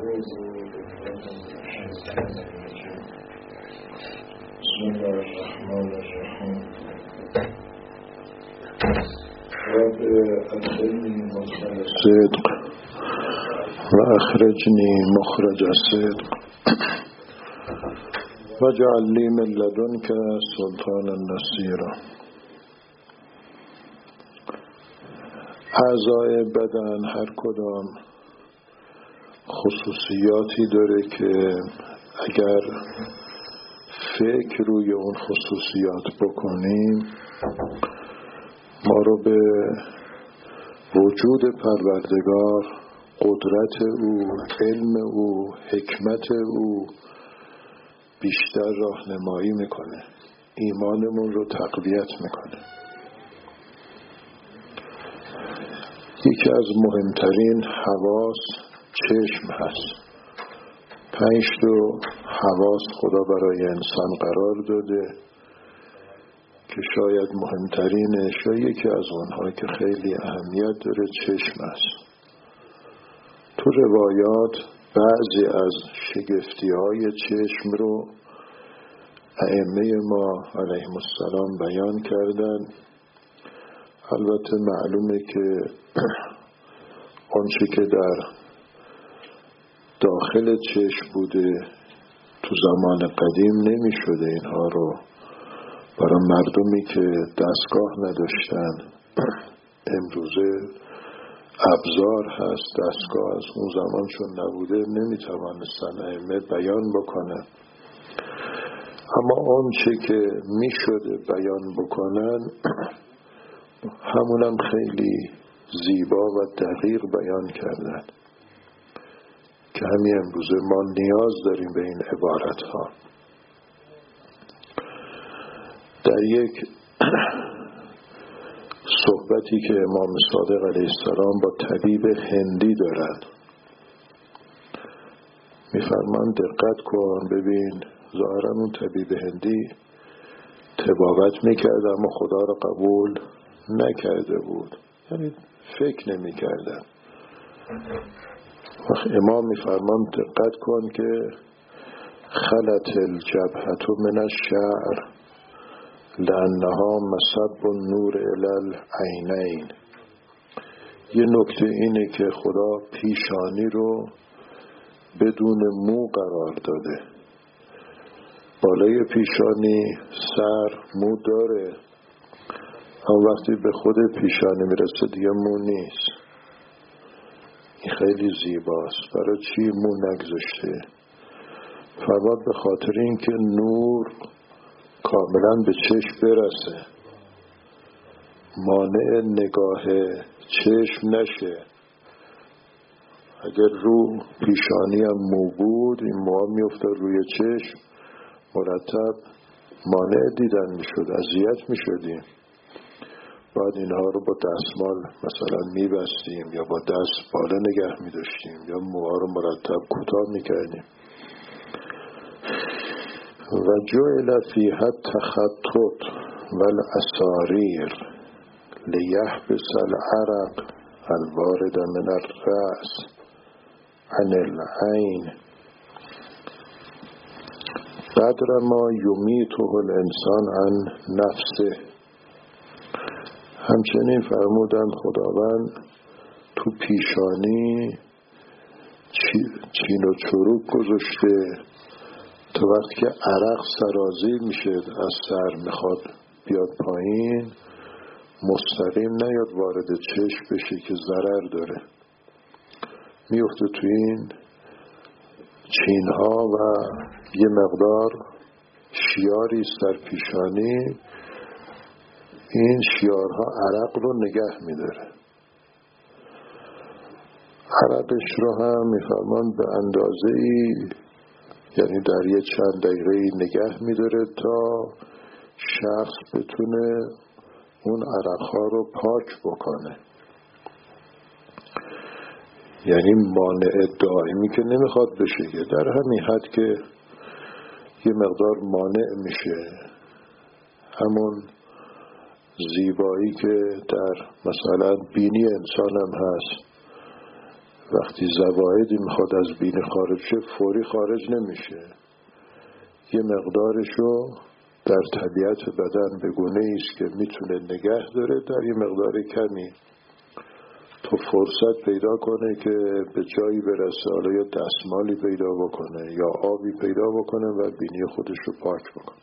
أعوذ بالله من الشيطان الرجيم بسم الله الرحمن الرحيم رب أدخلني مدخل الصدق وأخرجني مخرج الصدق واجعل لي من لدنك سلطانا نصيرا. اعضای بدن هر کدام خصوصیاتی داره که اگر فکر روی اون خصوصیات بکنیم ما رو به وجود پروردگار، قدرت او، علم او، حکمت او بیشتر راهنمایی میکنه، ایمانمون رو تقویت میکنه. یکی از مهمترین حواس چشم هست. 5 حواس خدا برای انسان قرار داده که شاید مهمترینش یا یکی از اونها که خیلی اهمیت داره چشم است. تو روایات بعضی از شگفتی‌های چشم رو ائمه ما علیهم السلام بیان کردن. البته معلومه که آنچه که در داخل چشم بوده تو زمان قدیم نمی شده اینها رو برای مردمی که دستگاه نداشتن. امروزه ابزار هست، دستگاه از اون زمان چون نبوده نمی توانستن ائمه بیان بکنن، اما آنچه که می شده بیان بکنن همونم خیلی زیبا و دقیق بیان کردن که همین امروزه ما نیاز داریم به این عبارت ها. در یک صحبتی که امام صادق علیه السلام با طبیب هندی دارن میفرمان دقت کن ببین، ظاهرا اون طبیب هندی طبابت میکرد اما خدا را قبول نکرده بود، یعنی فکر نمی کردن. وقت امام میفرمان دقت کن که خلت الجبهة من الشعر لانها مصب النور الی العینین. یه نکته اینه که خدا پیشانی رو بدون مو قرار داده. بالای پیشانی سر مو داره اما وقتی به خود پیشانی میرسه دیگه مو نیست. این خیلی زیباست. برای چی مو نگذاشته؟ فرمود به خاطر اینکه نور کاملا به چشم برسه، مانع نگاه چشم نشه. اگر رو پیشانی هم مو بود این موها میفته روی چشم، مرتب مانع دیدن میشد، اذیت میشدیم. بعد اینها رو با دستمال مثلا میبستیم یا با دست بالا نگه میداشتیم یا موها رو مرتب کوتاه میکردیم. و جعل فیها التخطط والاساریر لیحبس العرق الوارد من الرأس عن العین قدر ما یمیته الانسان عن نفسه. همچنین فرمودن خداوند تو پیشانی چین و چروک گذاشته تا وقتی که عرق سرازیر میشه از سر میخواد بیاد پایین مستقیم نیاد وارد چشم بشه که ضرر داره، میفته تو این چینها و یه مقدار شیاری در پیشانی. این شیارها عرق رو نگه میداره. عرقش رو هم میفرمان به اندازه‌ای، یعنی در یه چند دقیقه نگه میداره تا شخص بتونه اون عرقها رو پاک بکنه. یعنی مانع دائمی که نمیخواد بشه، که در همین حد که یه مقدار مانع میشه. همون زیبایی که در مثلا بینی انسان هم هست وقتی زوایدی میخواد از بینی خارج شه فوری خارج نمیشه، یه مقدارشو در طبیعت بدن به گونه‌ای است که میتونه نگه داره، در یه مقدار کمی تو فرصت پیدا کنه که به جایی برسه، حالا یا دستمالی پیدا بکنه یا آبی پیدا بکنه و بینی خودش رو پاک بکنه.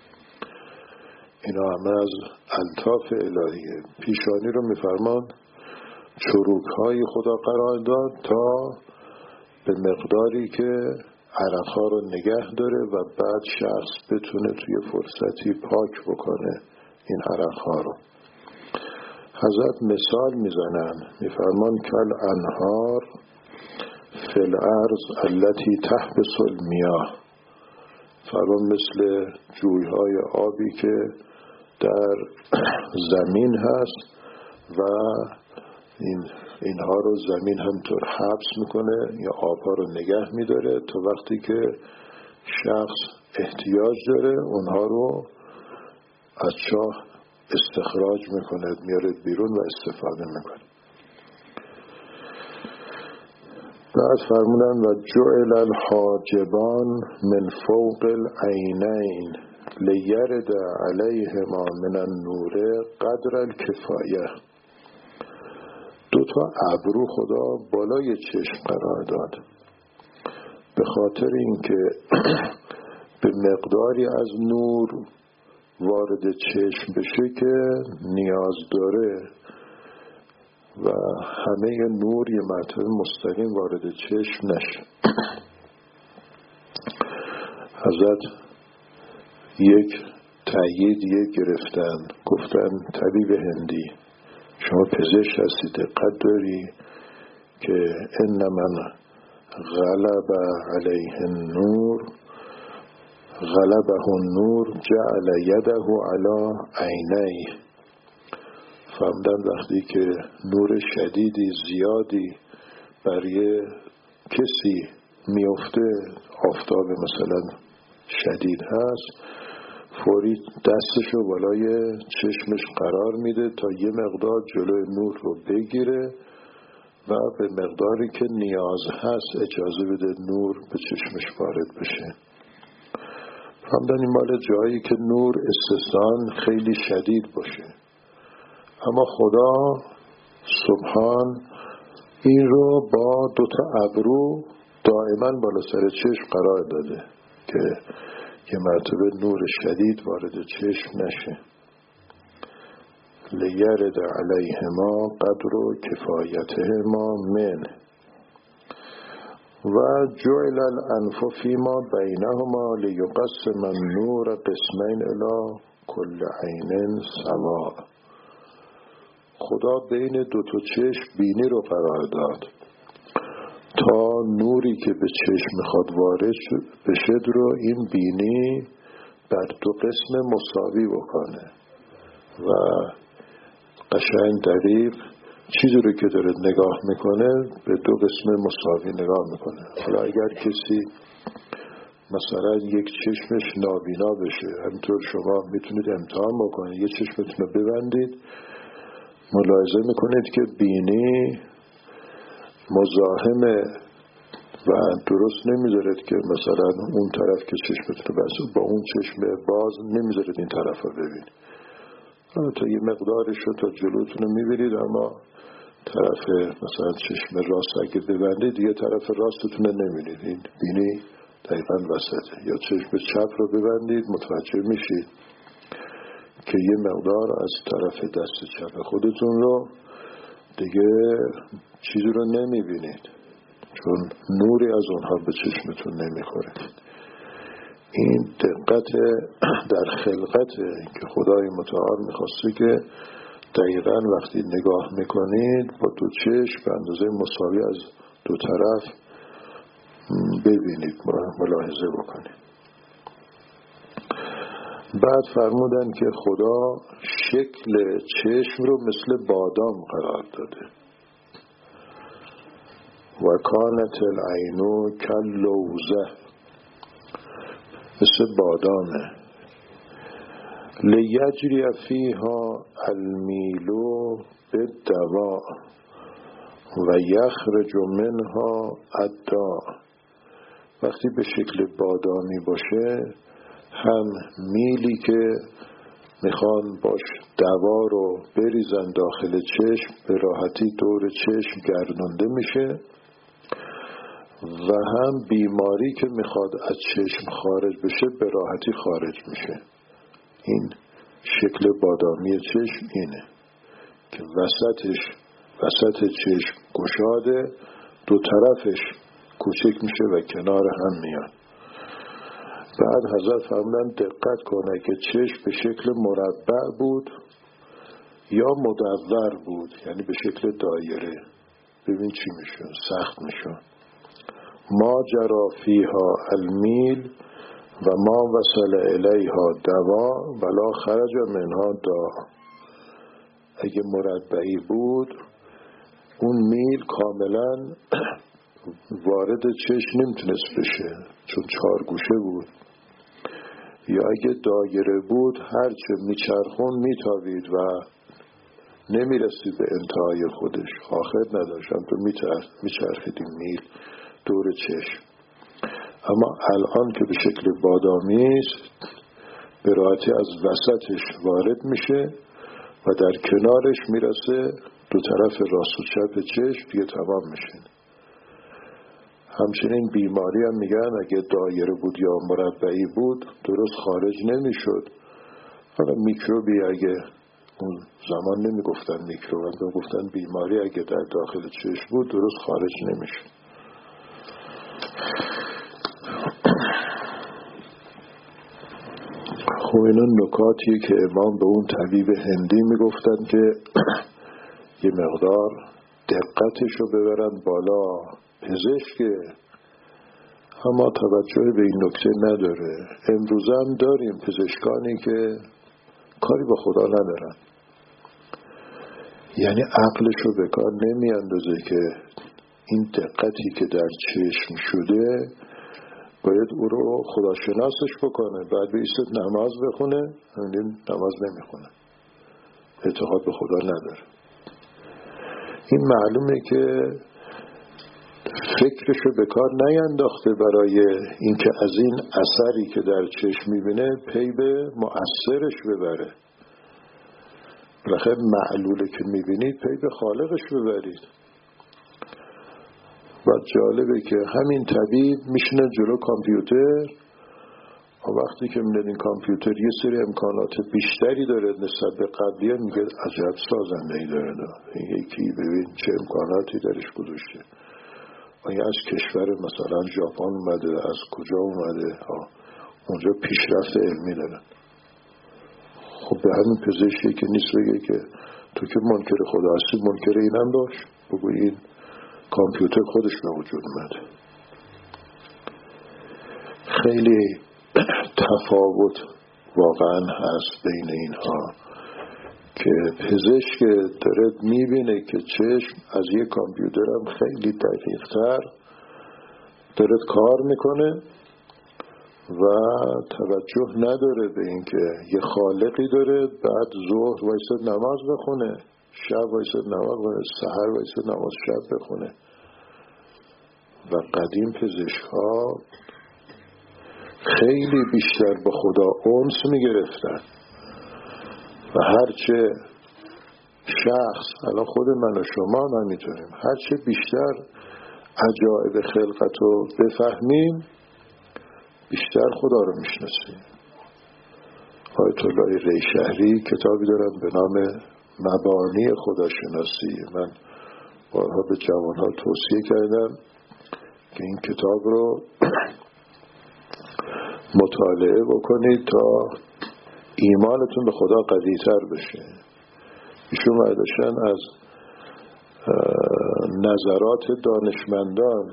اینا همه از الطاف الهیه. پیشانی رو میفرمان چروک‌های خدا قرار داد تا به مقداری که عرق‌ها رو نگه داره و بعد شخص بتونه توی فرصتی پاک بکنه این عرق‌ها رو. حضرت مثال میزنن، میفرمان کل انهار فی الارض التي تحبس المياه، فرمان مثل جویهای آبی که در زمین هست و اینها رو زمین همطور حبس میکنه یا آبها رو نگه میداره تا وقتی که شخص احتیاج داره اونها رو از چاه استخراج میکنه، میاره بیرون و استفاده میکنه. بعد فرمودن و جعل الحاجبان من فوق العینین لیرد علیهما من النور قدر الکفایه. 2 ابرو خدا بالای چشم قرار داد به خاطر اینکه به مقداری از نور وارد چشم بشه که نیاز داره و همه نور یه مرتبه مستقیم وارد چشم نشه. حضرت یک تأییدیه گرفتن، گفتن طبیب هندی شما پزشک هستی، دقت داری که ان من غلب علیه النور غلبه النور جعل یده علی عینیه. فهمدن وقتی که نور شدیدی زیادی برای کسی میفته، آفتاب مثلا شدید هست، فوری دستشو بالای چشمش قرار میده تا یه مقدار جلوی نور رو بگیره و به مقداری که نیاز هست اجازه بده نور به چشمش وارد بشه. فهمدن این مال جایی که نور استثنان خیلی شدید باشه، اما خدا سبحان این رو با 2 ابرو دائما بالا سر چشم قرار داده که یه مرتبه نور شدید وارد چشم نشه. لیرد علیهما قدر کفایتهما من و جعل الانف فیما بینهما لیقسم النور قسمین الی کل عین سواء. خدا بین 2 چشم بینی رو قرار داد تا نوری که به چشم میخواد وارد بشه رو این بینی بر 2 قسم مساوی بکنه و قشنگ دقیق چیزی رو که داره نگاه میکنه به 2 قسم مساوی نگاه میکنه. حالا اگر کسی مثلا یک چشمش نابینا بشه، همینطور شما میتونید امتحان بکنید، یک چشمتون رو ببندید، ملاحظه میکنید که بینی مزاحمه و درست نمیذارد که مثلا اون طرف که چشمتون بسته با اون چشم باز نمیذارد این طرف رو ببینید. تا یه مقدارش رو تا جلوتون رو میبینید، اما طرف مثلا چشم راست اگه ببندید یه طرف راستتون رو نمیبینید، این بینی دقیقا وسطه. یا چشم چپ رو ببندید متوجه میشید که یه مقدار از طرف دست چپ خودتون رو دیگه چیزی رو نمیبینید چون نوری از اونها به چشمتون نمیخوره. این دقت در خلقت که خدای متعال میخواسته که دقیقاً وقتی نگاه میکنید با 2 چشم به اندازه مساوی از 2 طرف ببینید، ملاحظه بکنید. بعد فرمودن که خدا شکل چشم رو مثل بادام قرار داده. و کانت العینو کاللوزه، مثل بادامه. لیجری فیها المیلو بالدواء و یخرج منها عدا. وقتی به شکل بادامی باشه هم میلی که میخوان باش دوا رو بریزن داخل چشم به راحتی دور چشم گردانده میشه و هم بیماری که میخواد از چشم خارج بشه به راحتی خارج میشه. این شکل بادامی چشم اینه که وسط چشم گشاده، دو طرفش کوچک میشه و کنار هم میاد. بعد حضرت فرمودن دقت کنه که چشم به شکل مربع بود یا مدور بود، یعنی به شکل دایره. ببین چی میشه، سخت میشه. ما جرا فیها المیل و ما وصل الیها دوا ولا خرج منها دا. اگه مربعی بود اون میل کاملا وارد چشم نمیتونست بشه چون چارگوشه بود، یا اگه دایره بود هرچه میچرخون میتابید و نمیرسید به انتهای خودش، آخر نداشتن تو میچرخیدیم میل دور چشم. اما الان که به شکل بادامی است به راحتی از وسطش وارد میشه و در کنارش میرسه، دو طرف راست و چپ چشم دیگه تمام میشه. همچنین بیماری هم میگن اگه دایره بود یا مربعی بود درست خارج نمیشد. حالا میکروبی اگه اون زمان نمیگفتن میکروب، گفتن بیماری اگه در داخل چشم بود درست خارج نمیشد. خب اینا نکاتیه که امام به اون طبیب هندی میگفتن که یه مقدار دقتشو ببرن بالا. پزشک اما توجه به این نکته نداره. امروز هم داریم پزشکانی که کاری با خدا ندارن، یعنی عقلشو به کار نمی اندازه که این دقتی که در چشم شده باید او رو خداشناسش بکنه، بعد بیسته نماز بخونه، نماز نمیخونه، اعتقاد به خدا نداره. این معلومه که فکرشو به کار نینداخته برای اینکه از این اثری که در چشم میبینه پی به مؤثرش ببره. بالاخره معلوله که میبینید پی به خالقش ببرید. و جالبه که همین طبیب میشنه جلو کامپیوتر و وقتی که میدن این کامپیوتر یه سری امکانات بیشتری داره نسبت به قبلیه، میگه عجب سازنده‌ای داره. این یکی ببین چه امکاناتی درش گذاشته. آیا از کشور مثلا ژاپن اومده، از کجا اومده، اونجا پیشرفت علمی دارن. خب به همین پزشکی که نیست بگه که تو که منکر خدا هستی منکر اینم باش، بگو این کامپیوتر خودش به وجود اومده. خیلی تفاوت واقعا هست بین اینها که پزشک داره میبینه که چشم از یک کامپیوتر هم خیلی دقیق‌تر داره کار میکنه و توجه نداره به این که یه خالقی داره، بعد ظهر وایساد نماز بخونه، شب وایساد نماز بخونه، سحر وایساد نماز شب بخونه. و قدیم پزشک ها خیلی بیشتر با خدا انس میگرفتن و هرچه شخص، الان خود من و شما نمیتونیم، هرچه بیشتر عجایب خلقت رو بفهمیم بیشتر خدا رو میشناسیم. آیت الله ریشهری کتابی دارن به نام مبانی خداشناسی. من بارها به جوانها توصیه کردم که این کتاب رو مطالعه بکنید تا ایمانتون به خدا قوی‌تر بشه. ایشون برداشتن از نظرات دانشمندان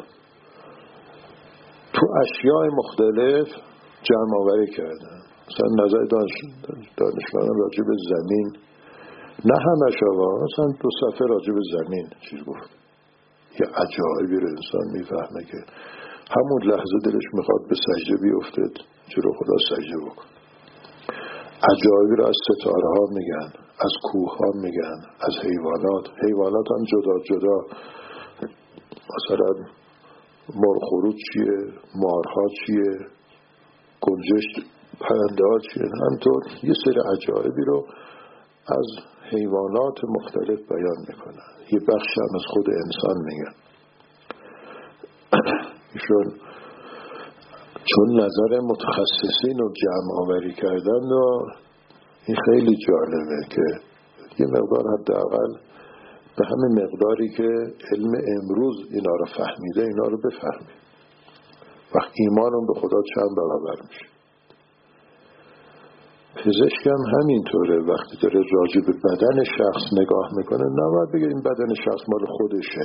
تو اشیاء مختلف جمع آوری کردن. مثلا نظر دانشمندان راجع به زمین، نه همش آقا، مثلا 2 صفحه راجع به زمین چیز گفت. یه عجایبی رو انسان میفهمه که همون لحظه دلش میخواد به سجده بیفته، جلو خدا سجده بکن. عجایبی رو از ستاره ها میگن، از کوه ها میگن، از حیوانات هم جدا جدا مثلا مرغ چیه، مارها چیه، گنجش پرنده ها چیه. همطور یه سری عجایبی رو از حیوانات مختلف بیان میکنن. یه بخش هم از خود انسان میگن. ایشون چون نظر متخصصین رو جمع آوری کردن و این خیلی جالبه که یه مقدار حداقل به همین مقداری که علم امروز اینا رو فهمیده اینا رو بفهمید. وقت ایمانم به خدا چند برابر میشه. پزشک هم همینطوره. وقتی داره راجع به بدن شخص نگاه میکنه نباید بگه این بدن شخص مال خودشه.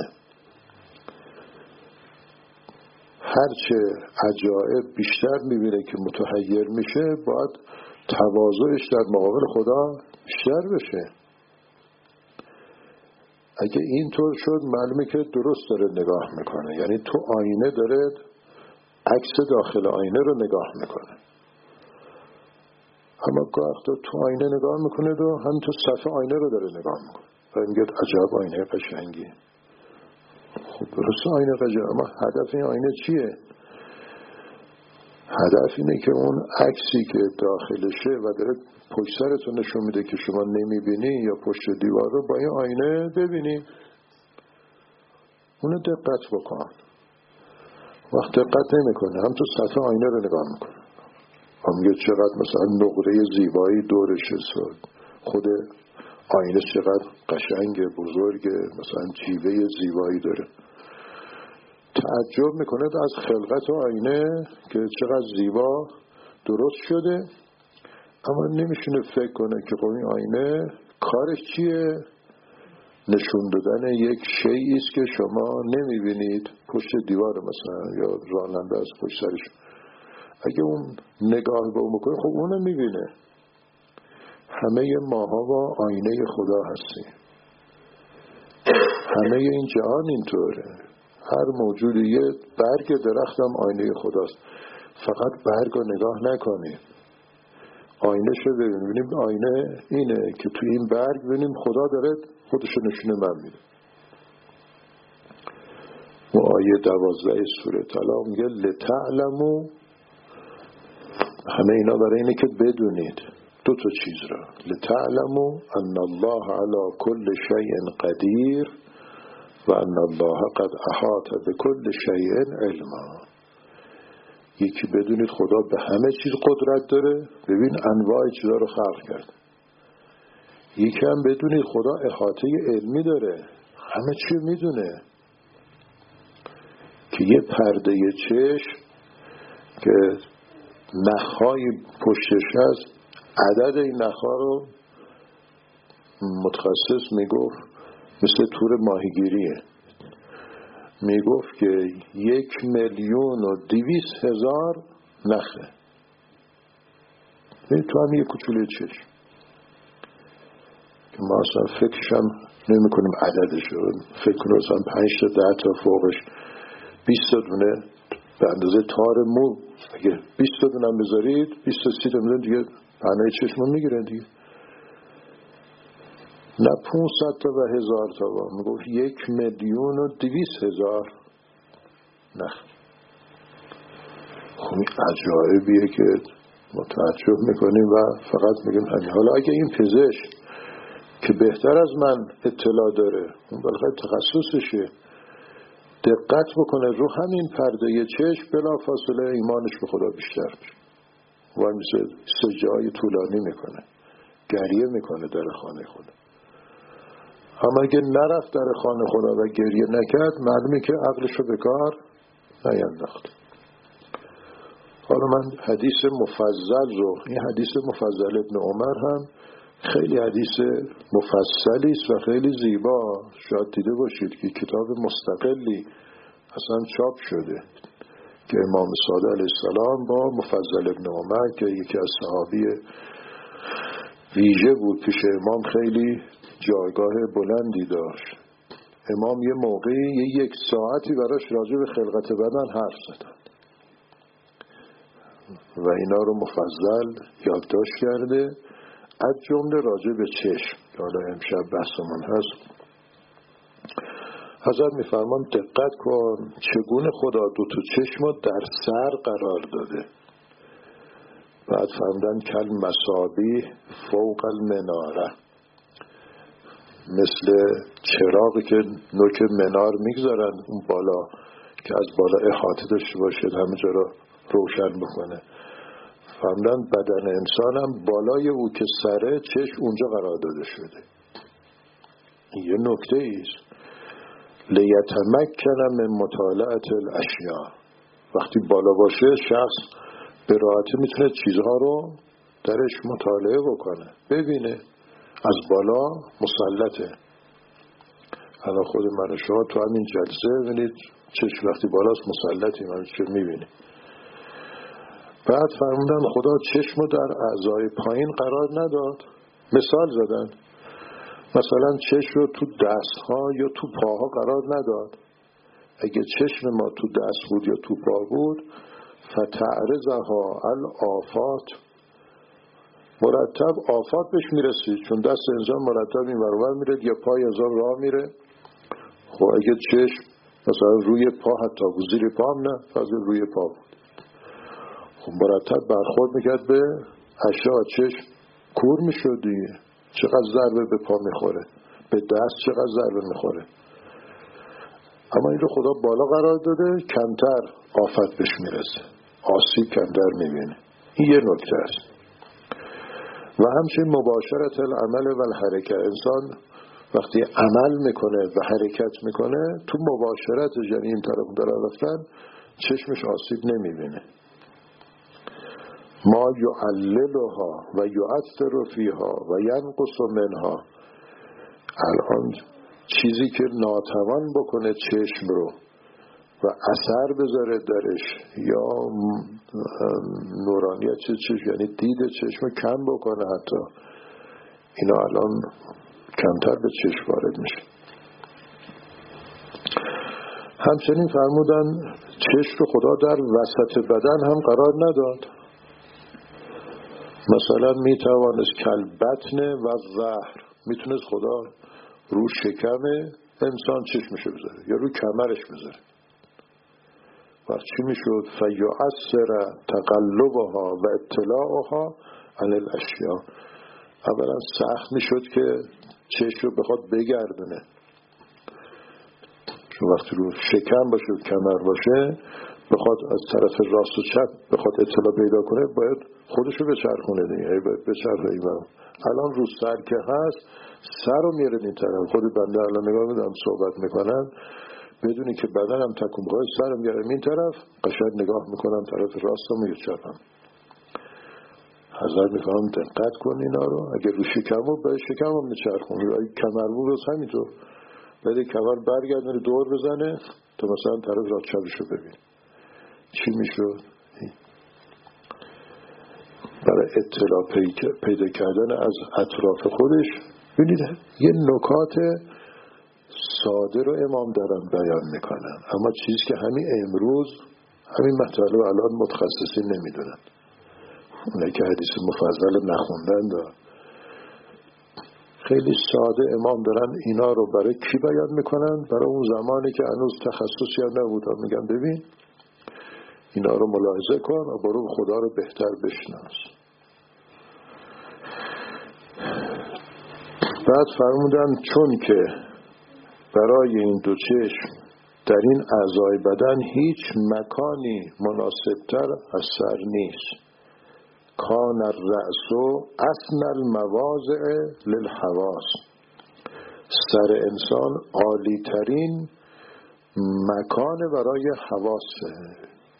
هرچه عجایب بیشتر میبینه که متحیر میشه باید تواضعش در مقابل خدا بیشتر بشه. اگه اینطور شد معلومه که درست داره نگاه میکنه. یعنی تو آینه داره عکس داخل آینه رو نگاه میکنه. اما گاه تو آینه نگاه میکنه و هم تو صفحه آینه رو داره نگاه میکنه و میگه عجب آینه قشنگی. خب درست آینه قشنگی، اما هدف این آینه چیه؟ هدف اینه که اون عکسی که داخلشه و داره پشت سرتون نشون میده که شما نمیبینی یا پشت دیوار رو با این آینه ببینی. اونو دقت بکن. وقت دقت نمیکنه هم تو سطح آینه رو نگاه میکنه. هم میگه چقدر مثلا نقره زیبایی دورشه، خود آینه چقدر قشنگه، بزرگه، مثلا جیوه زیبایی داره. تعجب میکنه از خلقت آینه که چقدر زیبا درست شده، اما نمیشونه فکر کنه که این آینه کارش چیه؟ نشون دادن یک شیئی است که شما نمیبینید پشت دیوار مثلا یا راننده از پشت سرش. اگه اون نگاه به اون بکنه خب اونو میبینه. همه ماها با آینه خدا هستیم. همه این جهان اینطوره. هر موجودی یه برگ درخت هم آینه خداست. فقط برگ رو نگاه نکنیم، آینه شو ببینیم. آینه اینه که توی این برگ ببینیم خدا داره خودشو نشونه من میده. و آیه 12 سوره طلاق میگه لتعلموا، همه اینا برای اینه که بدونید دو تا چیز را. لتعلموا ان الله علی کل شیء قدیر و ان الله قد احاط بكل شیء علما. یکی بدونید خدا به همه چیز قدرت داره، ببین انواع چیزا رو خلق کرد. یکی هم بدونید خدا احاطه علمی داره، همه چی میدونه. که یه پرده چشم که نخهای پشتش هست، عدد این نخها رو متخصص میگفت مثل تور ماهیگیریه، میگفت که 1,200,000 نخه. تو هم یه کوچوله چشم که ما اصلا فکرش هم نمی کنیم عددش رو. فکر کنیم اصلا 5 تا 10 تا فوقش 20 دونه به اندازه تار مو. اگه 20 دونه هم بذارید 20 تا 30 دونه دیگه پهنای چشم رو میگیرن دیگه. نه 500 تا و 1000 تا با میگفت 1,200,000 نخ. خب این عجایبیه که ما تعجب میکنیم و فقط میگیم همین. حالا اگه این پزشک که بهتر از من اطلاع داره، اون بالاخره تخصصشه، دقت بکنه رو همین پرده چشم، بلا فاصله ایمانش به خدا بیشتر میشه. و مثل سجای طولانی میکنه، گریه میکنه در خانه خدا. اما اگه نرفت در خانه خدا و گریه نکرد، معلومه که عقلشو به کار نینداخت. حالا من حدیث مفضل رو، این حدیث مفضل ابن عمر هم خیلی حدیث مفصلی است و خیلی زیبا. شاید دیده باشید که کتاب مستقلی اصلا چاپ شده که امام صادق علیه السلام با مفضل ابن عمر که یکی از صحابی ویژه بود پیش امام، خیلی جایگاه بلندی داشت. امام یه موقعی 1 ساعتی براش راجع به خلقت بدن حرف زدن و اینا رو مفصل یادداشت کرده، از جمله راجع به چشم که حالا امشب بحثمون هست. حضرت میفرمان دقت کن چگونه خدا دو تا چشم در سر قرار داده. بعد فرمودن کل مصابیح فوق المناره، مثل چراغی که نوک منار میگذارن اون بالا که از بالا احاطه داشته باشد همه جا را روشن بکنه. فرمودن بدن انسان هم بالای او که سره چشم اونجا قرار داده شده. یه نکته ایست لیتمکن من مطالعه الاشیاء، وقتی بالا باشه شخص به راحتی میتونه چیزها رو درش مطالعه بکنه، ببینه، از بالا مسلطه. الان خود من و شما تو همین جلسه ببینید چشم وقتی بالاست مسلطیم، همین چه میبینی. بعد فرمودن خدا چشم رو در اعضای پایین قرار نداد. مثال زدن مثلا چشم رو تو دستها یا تو پاها قرار نداد. اگه چشم ما تو دست بود یا تو پا بود فتعرضها الآفات، مرتب آفات بهش میرسید، چون دست انسان مرتب این ور میره یا پای انسان راه میره. خب اگه چشم مثلا روی پا حتی زیر پا هم نه، فقط روی پا بود، خب مرتب برخورد میکرد به اشیاء، چشم کور میشد دیگه. چقدر ضربه به پا میخوره، به دست چقدر ضربه میخوره. اما این رو خدا بالا قرار داده کمتر آفت بهش میرسه، آسیب کمتر میبینه. این یه نکته است. و همچنین مباشرت العمل و الحرکت، انسان وقتی عمل میکنه و حرکت میکنه تو مباشرت، یعنی این طرف در رفتن، چشمش آسیب نمیبینه. ما یعللها و یؤثر فیها و ینقص منها، الان چیزی که ناتوان بکنه چشم رو و اثر بذاره درش یا نورانیت چشم یعنی دید چشم رو کم بکنه، حتی اینا الان کمتر به چشم وارد میشه. همچنین فرمودن چشم رو خدا در وسط بدن هم قرار نداد. مثلا میتوانست کلبطن و ظهر، میتونست خدا رو شکم انسان چشمشو بذاره یا رو کمرش بذاره. وقت چی میشد؟ فیؤثر تقلبها و اطلاعها علی الاشیاء، اولا سخت میشد که چشم رو بخواد بگردونه، چون وقتی رو شکم باشه و کمر باشه بخواد از طرف راست و چپ بخواد اطلاع پیدا کنه باید خودشو بچرخونه دیگه، باید بچرخه این برم. الان رو سر که هست سر رو میاره این طرف. خود بنده الان نگاه میدم صحبت میکنن بدونی که بدنم تکون بخواه سرم میاره این طرف، قشنگ نگاه میکنم طرف راست رو میچرخم. حضرت میکنم دقت کن اینا رو، اگر رو شکم رو باید شکم رو میچرخون، اگه کمر بود روز همینطور باید کمر برگردنه دور بزنه تا مثلا طرف راست چپشو ببین چی میشد. برای اطلاع پیدا کردن از اطراف خودش ببینید یه نکات ساده رو امام دارن بیان میکنن، اما چیزی که همین امروز همین مطالب الان متخصصین نمیدونن، اونایی که حدیث مفضل نخوندن دارن. خیلی ساده امام دارن اینا رو برای کی بیان میکنن؟ برای اون زمانی که هنوز تخصصی هم نبودن. میگن ببین اینا رو ملاحظه کن و برو خدا رو بهتر بشناس. بعد فرمودن چون که برای این دو چشم در این اعضای بدن هیچ مکانی مناسبتر از سر نیست. کان الرأس اثنى المواضع للحواس، سر انسان عالی ترین مکان برای حواسه.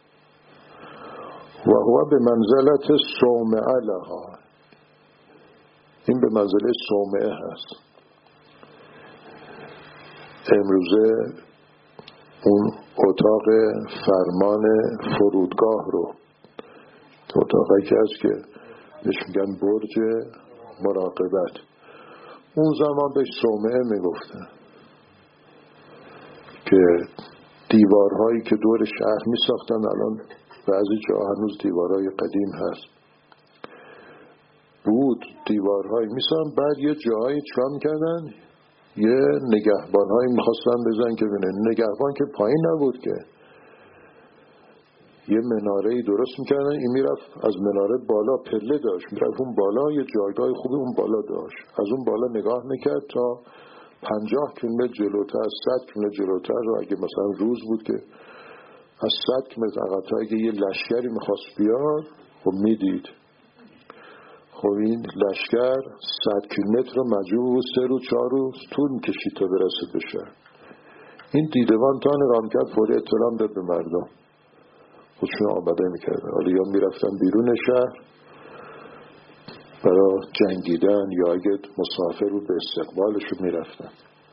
و هو به منزلت صومعه لها، این به منزله صومعه هست. امروزه اون اتاق فرمان فرودگاه رو، اتاقی که هست که بهش میگن برج مراقبت، اون زمان بهش صومعه میگفتن که دیوارهایی که دور شهر میساختن، الان بعضی جا هنوز دیوارهای قدیم هست بود، دیوارهایی میساختن، بعد یه جایی چرا میکردن یه نگهبان هایی میخواستن بزن که بینه. نگهبان که پایین نبود که، یه مناره‌ای درست میکردن، این میرفت از مناره بالا، پله داشت، میرفت اون بالا، یه جایگاه خوبی اون بالا داشت، از اون بالا نگاه میکرد تا 50 کیلومتر جلوتر، 100 کیلومتر جلوتر رو، اگه مثلا روز بود که از 100 کیلومتر عقب‌تر اگه یه لشکری میخواست بیاد خب میدید. خب این لشکر 100 کیلومتر رو مجبور بود 3 روز 4 روز طول میکشید تا برسه به شهر. این دیدبان تا نگاه میکرد فوری اطلاع داد به مردم، خودشون آماده میکردن. حالا یا میرفتن بیرون شهر برای جنگیدن یا اگه مسافر رو به استقبالشون میرفتن.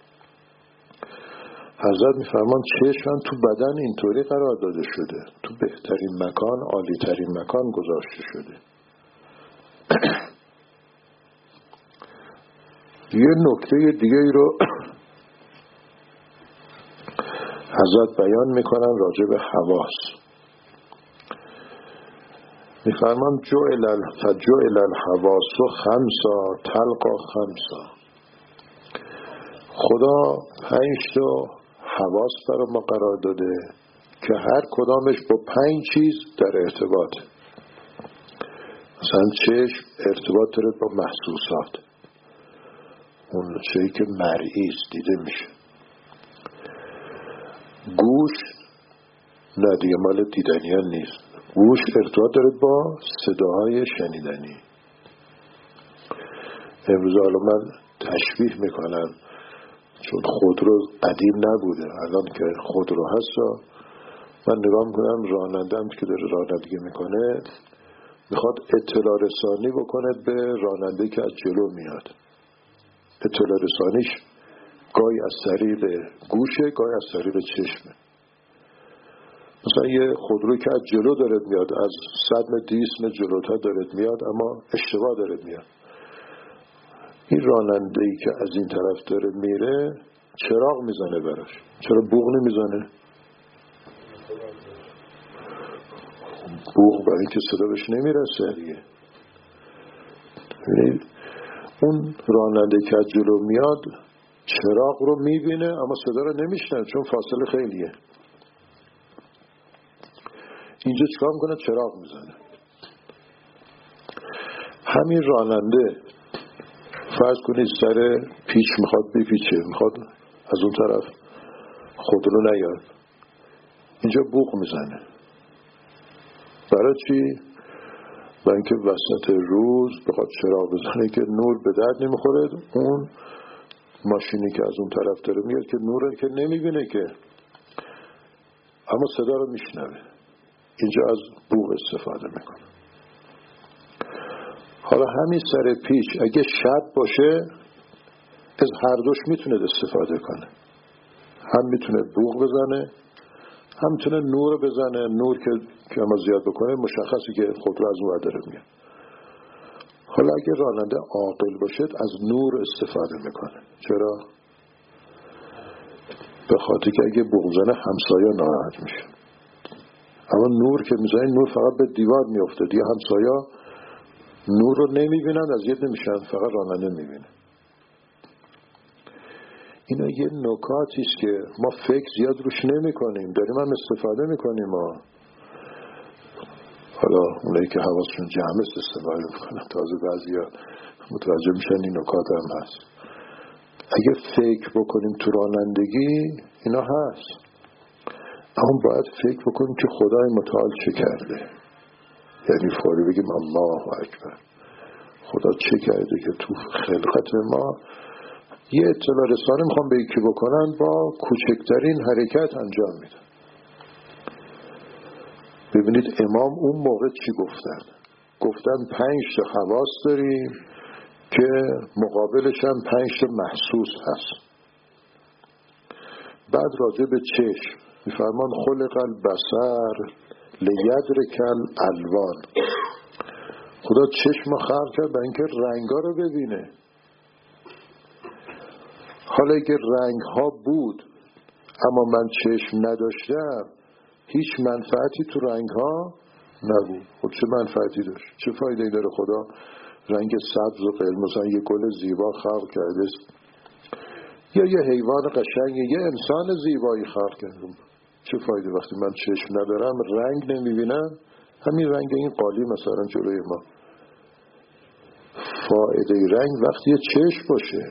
حضرت میفرمان چشم تو بدن اینطوری قرار داده شده، تو بهترین مکان، عالی ترین مکان گذاشته شده. یه نکته دیگه ای رو حضرت بیان میکنن راجع به حواس. میفرمان جعل الحواس خمسا تلقا خمسا. خدا 5 تا حواس برای ما قرار داده که هر کدامش با 5 چیز در ارتباط. مثلا چشم ارتباط داره با محسوسات، اون چیزی که مرئی است، دیده میشه. گوش نه دیگه مال دیدنیان نیست، گوش ارتباط داره با صداهای شنیدنی. امروز حالا من تشبیه میکنم چون خودرو قدیم نبوده، الان که خودرو هست من نگاه میکنم راننده‌ام که داره رانندگی میکنه میخواد اطلاع رسانی بکنه به راننده که از جلو میاد. اطلاع رسانیش گاهی از طریق گوشه، گاهی از طریق چشمه. مثلا یه خودرو که از جلو داره میاد، از 100 متر 200 متر جلوتر داره میاد اما اشتباه داره میاد. این راننده‌ای که از این طرف داره میره چراغ میزنه براش، چرا بوق نمیزنه؟ بوق برای اینکه صدا بهش نمیرسه دیگه. اون راننده که از جلو میاد چراغ رو میبینه اما صدا رو نمیشنه چون فاصله خیلیه. اینجا چیکار میکنه؟ چراغ میزنه. همین راننده فرض کنید سر پیچ میخواد بپیچه، میخواد از اون طرف خودرو نیاد، اینجا بوق میزنه. برای چی؟ برای اینکه وسط روز بخواد چراغ بزنه که نور به درد نمیخوره. اون ماشینی که از اون طرف داره میاد که نور رو که نمیبینه که، اما صدا رو میشنوه، اینجا از بوق استفاده میکنه. حالا همین سر پیچ اگه شب باشه از هر دوش میتونه استفاده کنه، هم میتونه بوق بزنه هم میتونه نور بزنه. نور که اما زیاد بکنه مشخصی که خود رو از اون داره میاد. حالا اگه راننده عاقل باشه از نور استفاده میکنه. چرا؟ به خاطر که اگه بوق زنه همسایه ناراحت میشه. اما نور که میزنه نور فقط به دیوار میفته، دیگه همسایه نور رو نمیبینن، اذیت نمیشن، فقط راننده میبینه. اینا یه نکاتی است که ما فکر زیاد روش نمی کنیم، داریم هم استفاده میکنیم. حالا اونایی که حواسشون جمع است استفاده میکنن، تازه بعضیا متوجه میشن این نکات هم هست. اگه فکر بکنیم تو رانندگی اینا هست، اما باید فکر بکنیم که خدای متعال چه کرده. یعنی فوری بگیم الله اکبر، خدا چه کرده که تو خلقت ما یه اطلاع رسانه میخوام به یکی بکنن با کوچکترین حرکت انجام میدن. ببینید امام اون موقع چی گفتن 5 تا حواس داریم که مقابلش هم 5 تا محسوس هست. بعد راجع به چشم میفرمان خلق البصر لیدرک الالوان. خدا چشم خلق کرد برای اینکه رنگا رو ببینه. حالا اگه رنگ ها بود اما من چشم نداشتم هیچ منفعتی تو رنگ ها نبود. خب چه منفعتی داشت؟ چه فایده‌ای داره خدا رنگ سبز و قرمز، مثلا یه گل زیبا خلق کرده یا یه حیوان قشنگ، یه انسان زیبایی خلق کردم. چه فایده وقتی من چشم ندارم، رنگ نمیبینم؟ همین رنگ این قالی مثلا جلوی ما، فایده رنگ وقتی یه چشم باشه.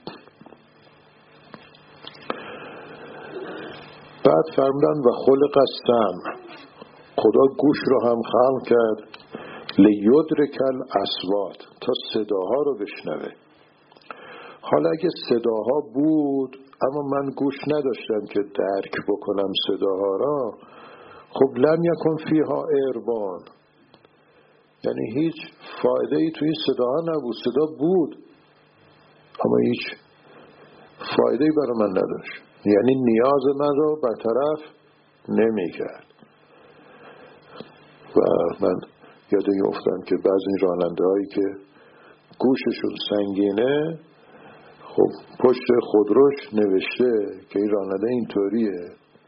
بعد فرمودن و خلق السمع، خدا گوش رو هم خلق کرد، لیدرک الاصوات، تا صداها رو بشنوه. حالا اگه صداها بود اما من گوش نداشتم که درک بکنم صداها را، خب لم یکن فیها اربان، یعنی هیچ فایده ای توی این صداها نبود. صدا بود اما هیچ فایده ای برای من نداشت، یعنی نیاز من رو برطرف نمی کرد. و من یاد این افتادم که بعضی راننده هایی که گوششون سنگینه، خب پشت خودروش نوشته که این راننده اینطوریه،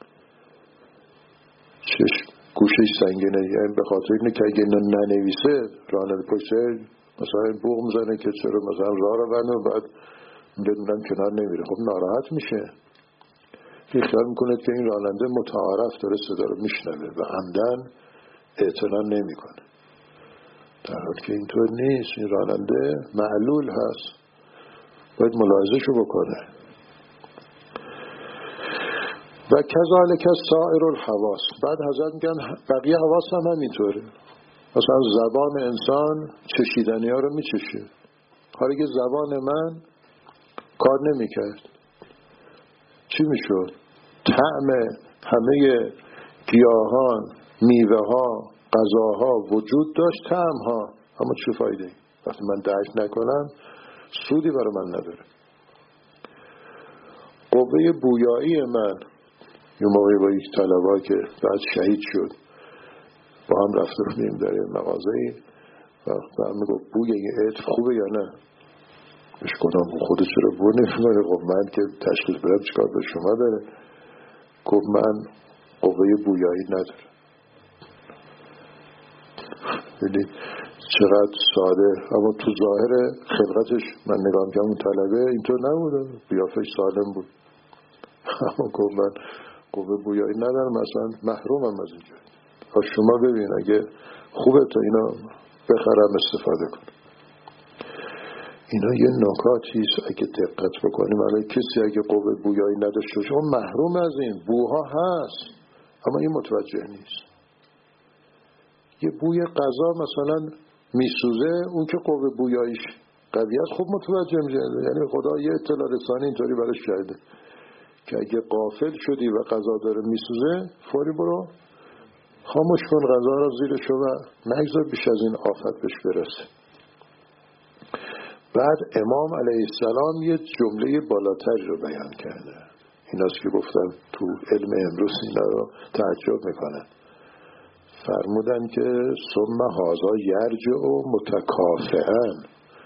گوشش سنگینه، یعنی به خاطر اینه که اگه ننویسه راننده پشت مثلا بوق میزنه که چرا مثلا راه رو بنده، بعد بدونم کنار نمیره، خب ناراحت میشه. خیال میکنه که این راننده متعارف داره صدا رو میشنوه و عمدن اعتنا نمیکنه، در حالی که اینطور نیست. این راننده معلول هست، باید ملاحظه‌شو بکنه. و کذالک سائر الحواس، بعد حضرت میگن بقیه حواس هم همینطوره. مثلا زبان انسان چشیدنی ها رو میچشه، حالا که زبان من کار نمیکرد چی میشد؟ طعم همه گیاهان، میوه ها، غذاها وجود داشت، طعم ها، اما چه فایده؟ وقتی من درک نکنم سودی برای من نداره. قوه بویایی من، یه موقعی با یک طلبه که بعد شهید شد با هم رفته بودیم در یه مغازه‌ای و هم میگفت بوی این عطر خوبه یا نه؟ بهش گفتم خودت چرا بو نمی‌کنی؟ خب من که تشخیص بدم چیکار به شما داره؟ گفت من قوه بویایی ندارم. ببینید چقدر ساده، اما تو ظاهر خلقتش من نگاه می‌کردم اون طلبه اینطور نبوده، قیافش سالم بود، اما گفت من قوه بویایی ندارم، مثلا محرومم از اینجا. شما ببین اگه خوبه تا اینا بخرم استفاده کنم. اینا یه نکاتیست اگه دقت بکنیم. الان کسی اگه قوه بویایی نداشته باشه محروم از این بوها هست، اما این متوجه نیست. یه بوی غذا مثلا میسوزه، اون که قوه بویاییش قوی است خوب متوجه میشه. یعنی خدا یه اطلاع رسانی اینطوری براش کرده که اگه غافل شدی و غذا داره میسوزه، فوری برو خاموش کن غذا را زیرشو و نگذار بیش از این آفت بهش برسه. بعد امام علیه السلام یه جمله بالاتری رو بیان کرده. ایناست که گفتم تو علم امروز اینا رو تعجب میکنن. فرمودن که ثم هذا یرجع متکافئا.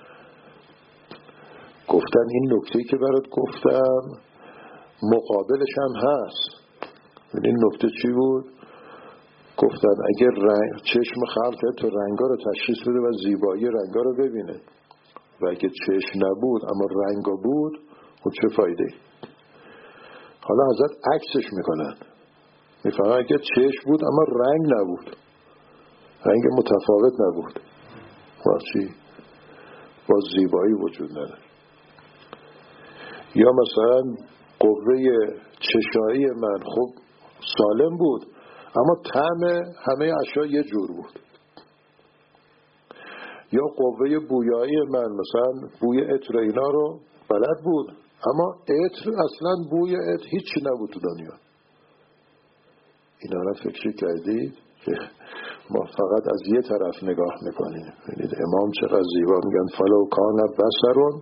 گفتن این نکته‌ای که برات گفتم مقابلش هم هست. این نکته چی بود؟ گفتن اگر چشم خلق کرد تو رنگا رو تشخیص بده و زیبایی رنگا رو ببینه، و اگه چشم نبود اما رنگا بود، خب چه فایده؟ حالا حضرت عکسش میکنن، میفهمن اگه چشم بود اما رنگ نبود، رنگ متفاوت نبود، چی؟ با زیبایی وجود نداره. یا مثلا قوه چشایی من خب سالم بود اما طعم همه اشیا یه جور بود. یا قوه بویایی من مثلا بوی عطر اینا رو بلد بود اما عطر اصلا بوی عطر هیچی نبود تو دنیا. اینا رو فکر کردید که ما فقط از یه طرف نگاه میکنیم. ببینید امام چقدر زیبا میگن فلو کان بصرون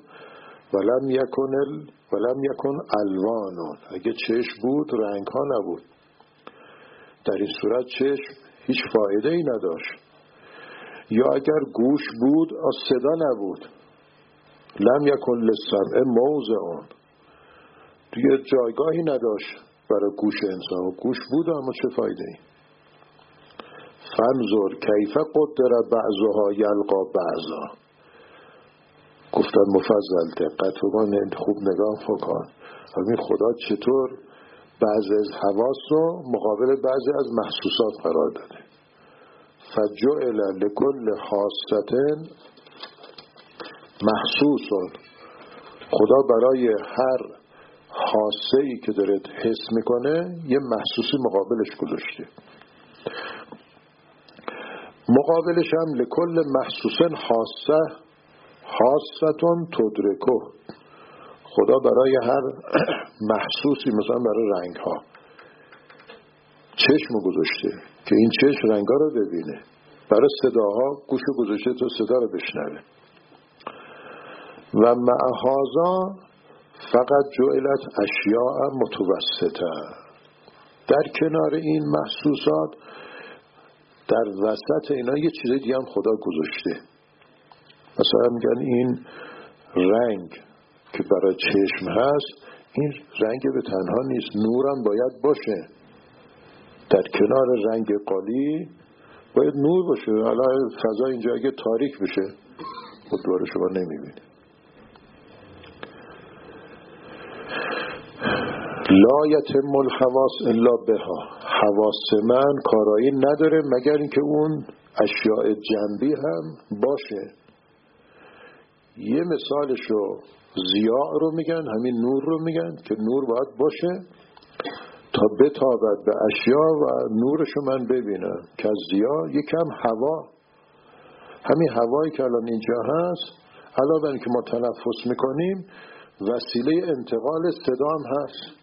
ولم یکن الوانون. اگه چشم بود رنگ ها نبود. در این صورت چشم هیچ فایده ای نداشت. یا اگر گوش بود صدا نبود، لم یکن للسمع موضع، دیگه جایگاهی نداشت برای گوش انسان. گوش بود اما چه فایده ای؟ فانظر کیف قدر بعضها یلقا بعضا. گفتن مفضل دقت بکن، خوب نگاه بکن همین خدا چطور بعضی از حواس رو مقابل بعضی از محسوسات قرار داده. فجعل لکل حاسة محسوس، خدا برای هر حاسه‌ای که داره حس میکنه یه محسوسی مقابلش گذاشته. مقابلش هم لکل محسوس حاستون تدرکه، خدا برای هر محسوسی مثلا برای رنگ ها چشم گذاشته که این چشم رنگا رو ببینه، برای صداها گوشو گذاشته تا صدا رو بشنوه. و مع هذا فقط جعلت اشیاء متوسطه، در کنار این محسوسات در وسط اینا یه چیز دیگه هم خدا گذاشته. مثلا میگن این رنگ که برای چشم هست، این رنگ به تنها نیست، نورم باید باشه. در کنار رنگ قالی باید نور باشه. حالا فضا اینجا اگه تاریک بشه خود دواره شما نمیبینید. لا یتم الحواس الا بها، حواس من کارایی نداره مگر اینکه اون اشیاء جنبی هم باشه. یه مثالشو ضیاء رو میگن، همین نور رو میگن که نور باید باشه تا بتابد به اشیاء و نورشو من ببینم. که از ضیاء یکم هوا، همین هوایی که الان اینجا هست علاوه که ما تنفس میکنیم وسیله انتقال صدا هم هست.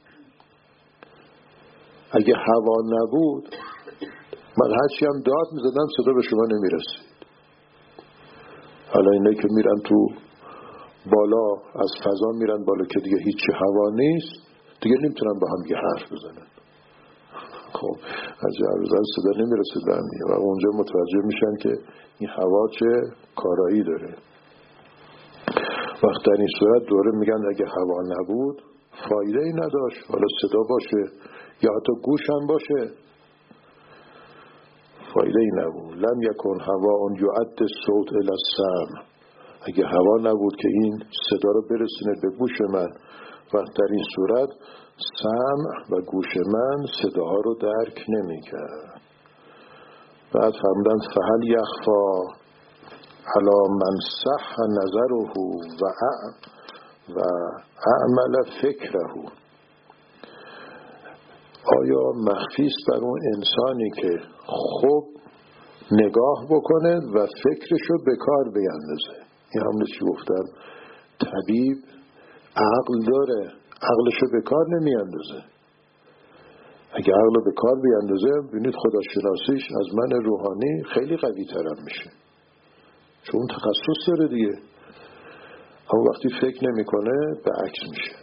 اگه هوا نبود من هرچی هم داد میزدم صدا به شما نمیرسید. حالا اینه که میرن تو بالا از فضا میرن بالا که دیگه هیچی هوا نیست، دیگه نمیتونن با هم دیگه حرف بزنن. خب از جا بزن صدا نمیرسید به هم و اونجا متوجه میشن که این هوا چه کارایی داره. وقت در این صورت دوره میگن اگه هوا نبود فایده ای نداشت، حالا صدا باشه یا حتی گوش هم باشه فایده ای نبود. لم یکن هوا اون یعد صوت الی السمع، اگه هوا نبود که این صدا رو برسونه به گوش من، وقت در این صورت سمع و گوش من صداها رو درک نمی‌کرد. بعد فرمودن فهل یخفا علی من صح نظره و اعمل فکره، آیا مخفی است بر اون انسانی که خوب نگاه بکنه و فکرشو به کار بیندازه؟ این همونه چی گفتم، طبیب عقل داره، عقلشو به کار نمیاندازه. اگه عقل به کار بیاندازه ببینید خداشناسیش از من روحانی خیلی قوی ترم میشه، چون تخصص داره دیگه. اما وقتی فکر نمیکنه به عکس میشه.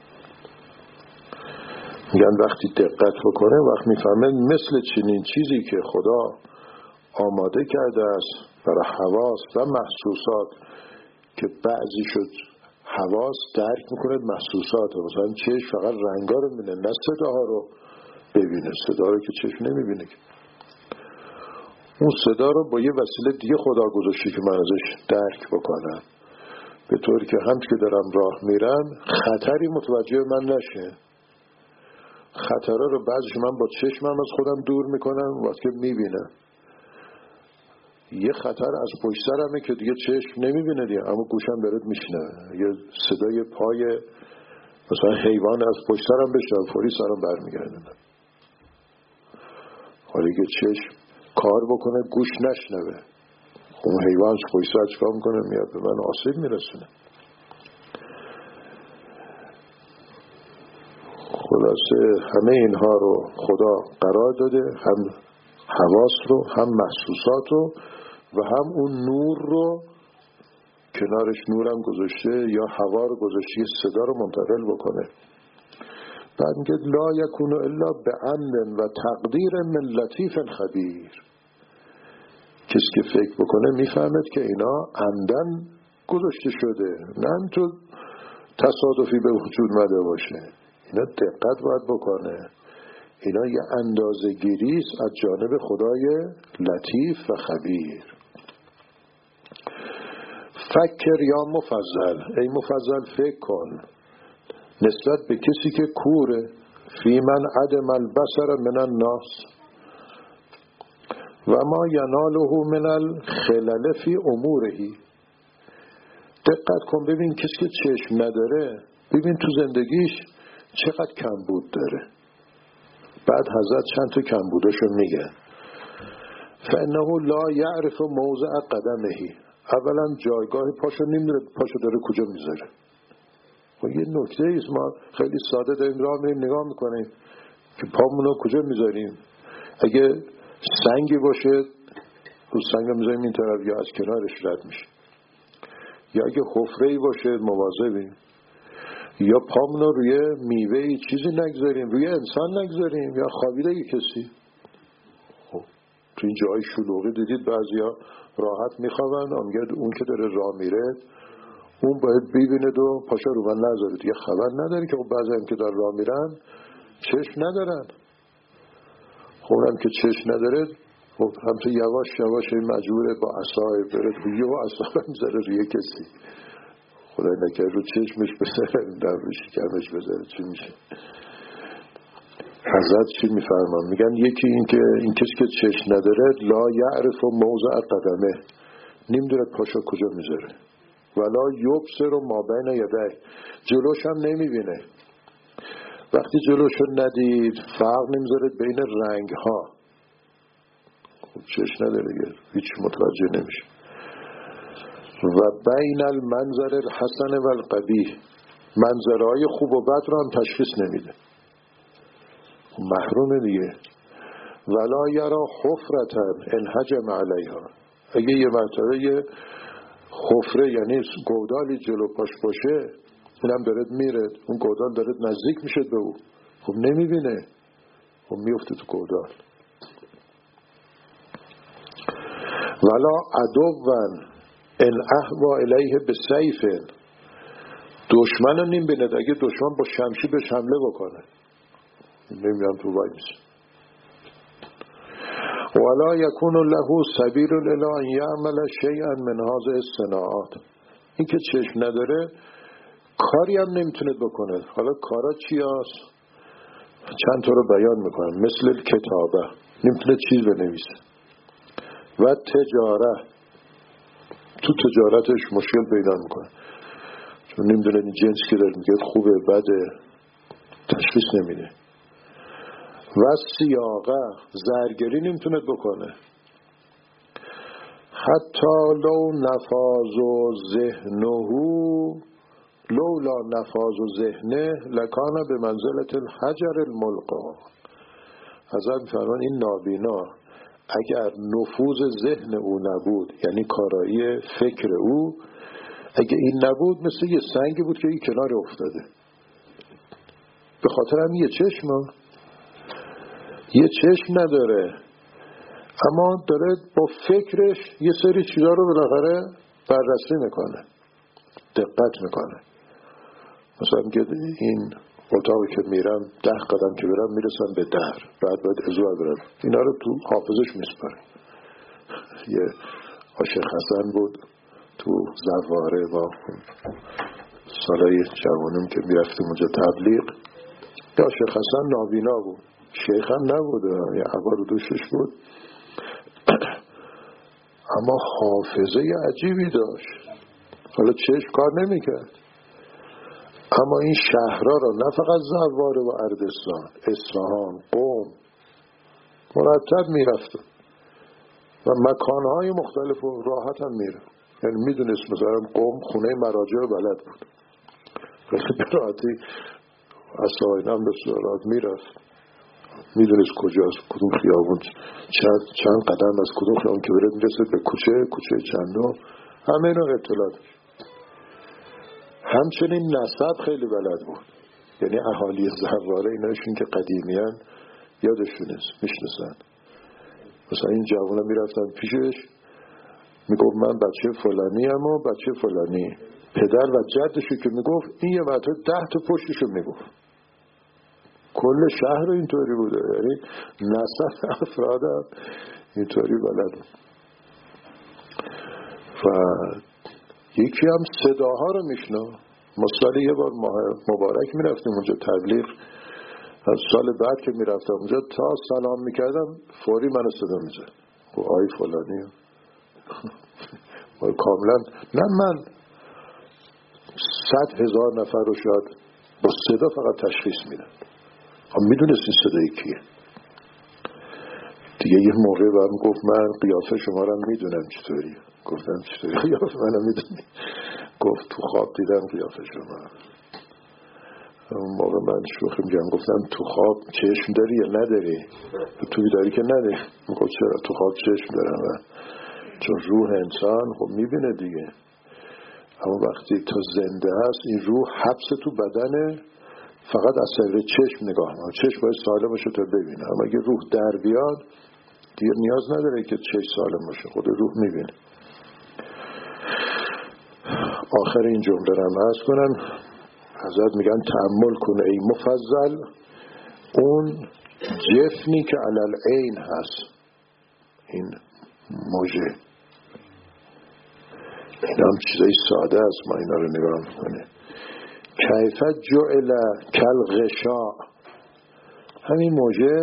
میگن وقتی دقت بکنه وقت میفهمه مثل چنین چیزی که خدا آماده کرده است برای حواس و محسوسات که بعضی شد حواس درک میکنه محسوسات، مثلا چشم فقط رنگا رو میبینه نه صداها رو ببینه، صدا رو که چشم نمیبینه. اون صدا رو با یه وسیله دیگه خدا گذاشته که من ازش درک بکنم، به طوری که هم که دارم راه میرم خطری متوجه من نشه. خطرها رو بعضیش من با چشمم از خودم دور میکنم وقتی که میبینم. یه خطر از پشت سرمه که دیگه چشم نمیبینه دیگه، اما گوشم داره میشنه. یه صدای پای مثلا حیوان از پشت سرم بشنم فوری سرم برمیگردم. حالا که چشم کار بکنه گوش نشنوه، اون حیوان از پشت سر چکار میکنه؟ میاد به من آسیب میرسونه. خلاصه همه اینها رو خدا قرار داده، هم حواس رو هم محسوسات رو و هم اون نور رو کنارش نورم گذاشته یا هوا رو گذاشته صدا رو منتقل بکنه. بعد میگه لا یکون الا بعمد و تقدیر من لطیف خبیر، کسی که فکر بکنه میفهمد که اینا عمدن گذاشته شده، نه تو تصادفی به وجود مده باشه. اینا دقت باید بکنه، اینا یه اندازه گیری است از جانب خدای لطیف و خبیر. فکر یا مفضل، ای مفضل فکر کن نسبت به کسی که کوره، فی من عدم البصر من الناس و ما یناله من الخلل فی امورهی. دقت کن ببین کسی که چشم نداره، ببین تو زندگیش چقدر کمبود داره. بعد حضرت چند تا کمبوداشو میگه. فانه لا یعرف موضع قدمه، اولا جایگاه پاشو نمیدونه، پاشو داره کجا میذاره. و یه نکته ایست، ما خیلی ساده داریم راه میریم نگاه میکنیم که پامونو کجا میذاریم. اگه سنگی باشه رو سنگ میذاریم این طرف یا از کنارش رد میشه، یا اگه حفره‌ای باشه مواظبیم، یا پامونو روی میوه‌ای چیزی نگذاریم، روی انسان نگذاریم، یا خوابیده یه کسی. خب تو این جای شلوغی دیدید بعضیا راحت میخوابن، اون که داره راه میره اون باید ببیند و پاشا رو من نذاره دیگه، خبر نداری که خب بعضی هم که در راه میرن چشم ندارن. خب هم که چشم نداره خب هم تو یواش یواش مجبوره با عصای بره روی و عصا میذاره روی کسی، خدای نکرد رو چشمش بذاره در روی شکمش بذاره چی میشه؟ حضرت چی میفرمان؟ میگن یکی این که این کسی که چشم نداره لا یعرف موضع قدمه، نمیدونه پاشا کجا میذاره، ولا یبصر ما بین یدیه، جلوش هم نمیبینه. وقتی جلوشو ندید فرق نمیذاره بین رنگ ها، خب چشم نداره هیچ متوجه نمیشه. و بین المنظر الحسن و القبیح، منظرهای خوب و بد رو هم تشخیص نمیده، محرومه دیگه. ولا یرا حفرة انهجم علیها، اگه یه مرتبه یه حفره یعنی گودالی جلو پاش باشه اینم داره میره، اون گودال داره نزدیک میشه به او، خب نمیبینه، خب میفته تو گودال. ولا عدوان ان اهوا الیه بسیف، دشمن رو نمیبیند اگه دشمن با شمشیر بهش حمله بکنه نمیدونم تو وای میشه. ولا یکون له سبیل الی ان یعمل شیئا من هذه الصناعات، این که چشم نداره کاری هم نمیتونه بکنه. حالا کارا چی هست؟ چند تا رو بیان میکنم. مثل کتابه، نمیتونه چیز بنویسه. و تجاره، تو تجارتش مشکل پیدا میکنه چون نمیدونه این جنس که داره میگه خوبه بده تشخیص نمیده. و سیاقه، زرگری نمیتونه بکنه. حتی لو نفاذ ذهنه، لولا نفاذ ذهنه لکان به منزلت الحجر الملقا. حضرت میفرمان این نابینا اگر نفوذ ذهن او نبود، یعنی کارایی فکر او، اگه این نبود مثل یه سنگی بود که این کنار افتاده. به خاطر هم یه چشم نداره، اما داره با فکرش یه سری چیزا رو بالاخره بررسی میکنه، دقت میکنه. مثلا میگه این اتاقی که میرم 10 قدم که برم میرسم به در، بعد باید ازوار برم. اینا رو تو حافظش میسپاره. یه عاشق حسن بود تو زواره، با سالای جوانم که میرفتیم اونجا تبلیغ، یه عاشق حسن نابینا بود، شیخ هم نبود، یه عبار و دوشش بود، اما حافظه عجیبی داشت. حالا چشم کار نمیکرد، اما این شهرها را نه فقط زواره و اردستان، اصفهان، قم مرتب میرفت و مکانهای مختلف و راحت هم میره. یعنی میدونست مثلا قم خونه مراجع بلد بود، خیلی براحتی اصلا هم به راحت میرفت، میدونست کجاست، کدوم خیابون، چند قدم از کدوم خیابون که بره میرسه به کوچه چندم، همه اینا اطلاع داشت. همچنین نسب خیلی بلد بود، یعنی اهالی زواره ایناشون که قدیمیان یادشون است، میشناسن. مثلا این جوونا میرفتن پیشش، میگفت من بچه فلانی ام و بچه فلانی، پدر و جدشو که میگفت این یه مرتبه 10 تا پشتشو میگفت. کل شهر اینطوری بوده، یعنی نسب افراد اینطوری بلد بود. و یکی هم صداها رو میشنو. ما سال یه بار ماه مبارک میرفتیم اونجا تبلیغ، از سال بعد که میرفتم اونجا تا سلام میکردم فوری منو صدا میزد، آی فلانی کاملا. نه من 100,000 نفر رو شاید با صدا فقط تشخیص میدم. میدونستی صدای کیه؟ دیگه یه موقع برام گفت من قیافه شما رو میدونم چطوریه. گفتم چطوری قیافه منو میدونی؟ گفت تو خواب دیدم قیافه شما. اون موقع من شوخی میگم گفتم تو خواب چشم داری یا نداری؟ تو بیداری که نداری. گفت چرا تو خواب چشم دارم؟ چون روح انسان خب میبینه دیگه، اما وقتی تا زنده هست این روح حبس تو بدنه، فقط از طریق چشم نگاه میکنه. چشم باید سالم باشه تا ببینه، اما اگه روح در بیاد دیگه نیاز نداره که چشم سالم باشه، خود روح میبینه. آخر این جمله رو هم عرض کنم. حضرت میگن تأمل کن ای مفضل اون جفنی که علل عین هست، این موجه. این هم چیزای ساده است، ما اینا رو نگاه میکنه. کیفت جعل کل غشا، همین موجه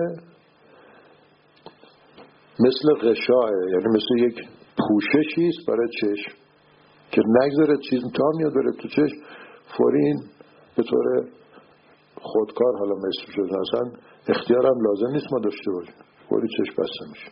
مثل غشاه، یعنی مثل یک پوششیست برای چشم که نگذاره چیز تا میاد بره تو چشم، فوری این به طور خودکار حالا مثل شده، اصلا اختیارم لازم نیست ما داشته باشیم، فوری چشم بسته میشه.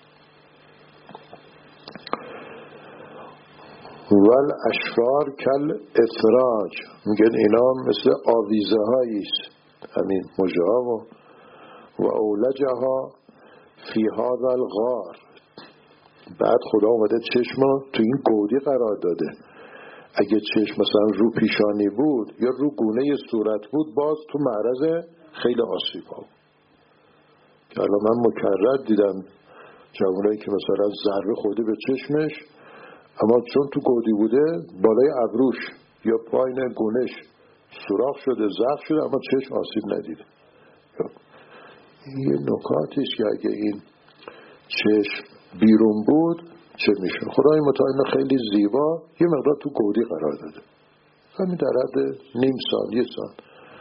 ول اشفار کل افراج، میگن اینا مثل آویزه هاییست، همین موجه ها و اولجه ها فی هذا الغار. بعد خدا اومده چشم تو این گودی قرار داده. اگه چشم مثلا رو پیشانی بود یا رو گونه صورت بود، باز تو معرض خیلی آسیب ها. که الان من مکرر دیدم جوانایی که مثلا ضربه خورده به چشمش، اما چون تو گودی بوده بالای ابروش یا پایین گونهش سوراخ شده، زخم شده، اما چشم آسیب ندیده. این یه نکاتیست که اگه این چشم بیرون بود چه میشه. خدای متعال خیلی زیبا یه مقدار تو گودی قرار داده، همین در حد نیم سال یه سال.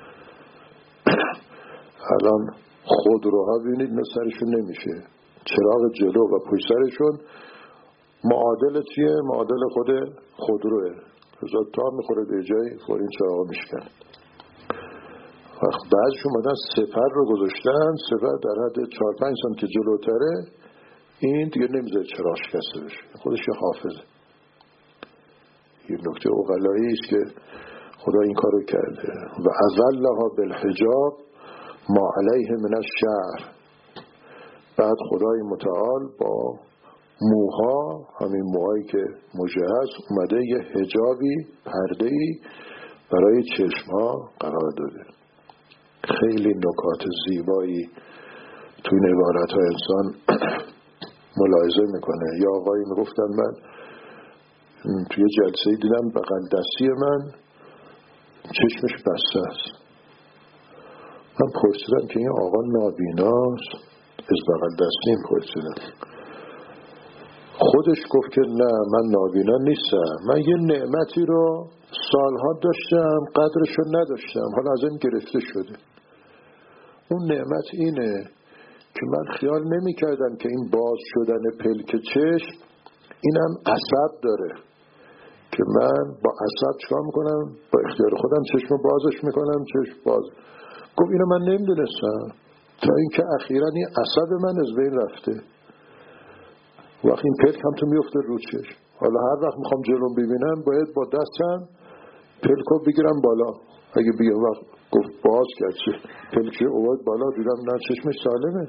الان خودروها ببینید نه سرشون نمیشه، چراغ جلو و پشت سرشون معادل چیه؟ معادل خود خودروه، هزار تا میخوره به جای فورین چراغ میشکن. وقت بعضش اومدن سپر رو گذاشتن، سپر در حد 4-5 سانتی جلوتره، این دیگه نمیذاره چراغ شکسته بشه، خودش یه حافظه. این نکته عقلایی است که خدا این کارو کرده. و اظلها بالحجاب ما علیه من الشعر. بعد خدای متعال با موها، همین موهایی که موجه هست، اومده یه حجابی، پرده‌ای برای چشمها قرار داده. خیلی نکات زیبایی تو این عبارت‌های انسان ملاحظه میکنه. یا آقایی میگفتن من توی جلسه دیدم بغل دستی من چشمش بسته است. من پرسیدم که این آقا نابیناست؟ از بغل دستیم پرسیدم. خودش گفت که نه من نابینا نیستم، من یه نعمتی رو سالها داشتم قدرش رو نداشتم، حالا ازم گرفته شده. اون نعمت اینه که من خیال نمی کردم که این باز شدن پلک چشم اینم عصب داره که من با عصب چکار میکنم؟ با اختیار خودم چشم بازش میکنم، چشم باز. گفت اینو من نمیدونستم تا اینکه اخیراً این عصب من از بین رفته. وقتی این پلک هم تو میفته رو چشم، حالا هر وقت میخوام جلوم ببینم باید با دستم پلکو بگیرم بالا. اگه بگم وقت گفت باز کرد چه پلکی اومد بالا، دیدم نه چشمش سالمه.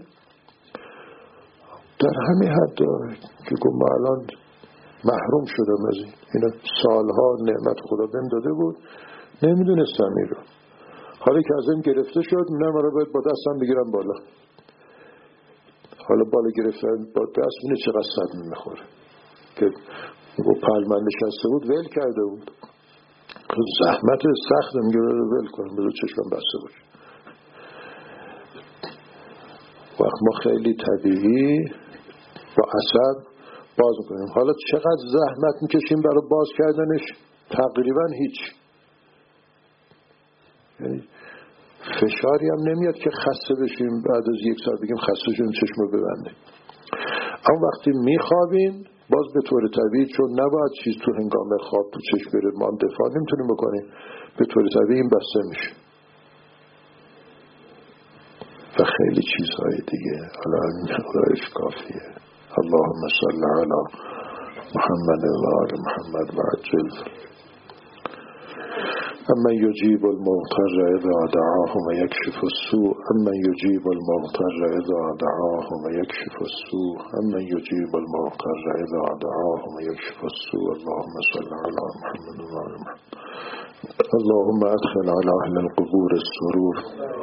در همین حد که گفت من الان محروم شدم از این سالها نعمت خدا بهم داده بود، نمیدونستم این رو. حالا که ازم گرفته شد منم رو باید با دستم بگیرم بالا. حالا بالا گرفتن با دست اینه چقدر صدمه میخوره که او پلمن نشسته بود ول کرده بود. زحمت سخت میگه ول کنم بذار چشمم بسته باشه. وقت ما خیلی طبیعی با عصب باز میکنیم. حالا چقدر زحمت میکشیم برای باز کردنش؟ تقریبا هیچ. یعنی فشاری هم نمیاد که خسته بشیم بعد از یک ساعت بگیم خسته شدیم چشم رو ببندیم. اما وقتی میخوابیم باز به طور طبیعی، چون نباید چیز تو هنگام خواب تو چشم بره، ما هم دفاع نمیتونیم بکنیم، به طور طبیعی این بسته میشه و خیلی چیزهای دیگه. حالا این مقدارش کافیه. اللهم صل علی محمد و آل محمد و عجل. اما یجیب المضطر اذا دعاه و یکشف السوء، اما یجیب المضطر اذا دعاه و یکشف السوء، اما یجیب المضطر اذا دعاه و یکشف السوء. اللهم صل علی محمد و آل محمد. اللهم ادخل على اهل القبور السرور.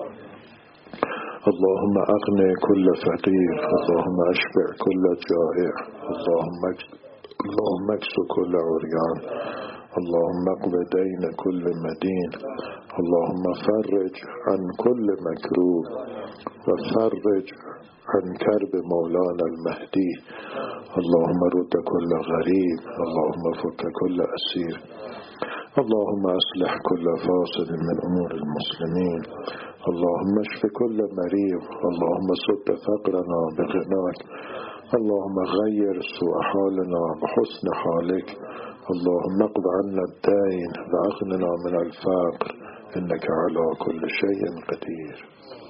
اللهم اغني كل فقير. اللهم اشبع كل جائع. اللهم اكسو كل عريان. اللهم اقض دين كل مدين. اللهم فرج عن كل مكروب وفرج عن كرب مولانا المهدي. اللهم رد كل غريب. اللهم فك كل أسير. اللهم أصلح كل فاسد من أمور المسلمين. اللهم اشف كل مريض. اللهم سد فقرنا بغناك. اللهم غير سوء حالنا بحسن حالك. اللهم اقض عنا الدين وأغننا من الفقر إنك على كل شيء قدير.